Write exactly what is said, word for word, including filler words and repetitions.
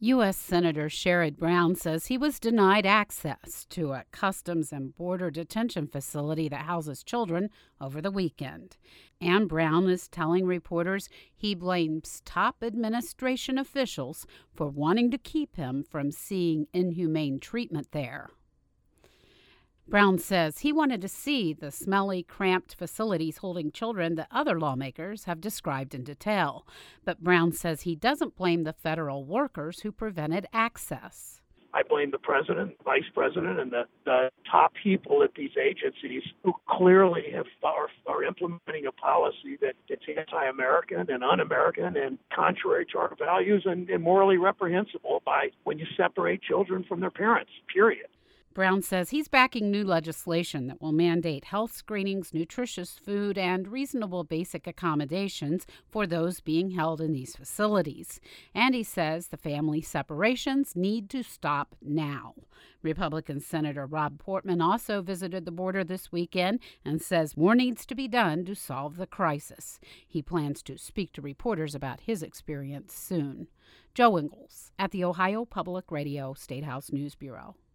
U S. Senator Sherrod Brown says he was denied access to a Customs and Border detention facility that houses children over the weekend. And Brown is telling reporters he blames top administration officials for wanting to keep him from seeing inhumane treatment there. Brown says he wanted to see the smelly, cramped facilities holding children that other lawmakers have described in detail. But Brown says he doesn't blame the federal workers who prevented access. I blame the president, vice president, and the, the top people at these agencies who clearly have are, are implementing a policy that it's anti-American and un-American and contrary to our values and, and morally reprehensible by when you separate children from their parents, period. Brown says he's backing new legislation that will mandate health screenings, nutritious food, and reasonable basic accommodations for those being held in these facilities. And he says the family separations need to stop now. Republican Senator Rob Portman also visited the border this weekend and says more needs to be done to solve the crisis. He plans to speak to reporters about his experience soon. Joe Ingles at the Ohio Public Radio State House News Bureau.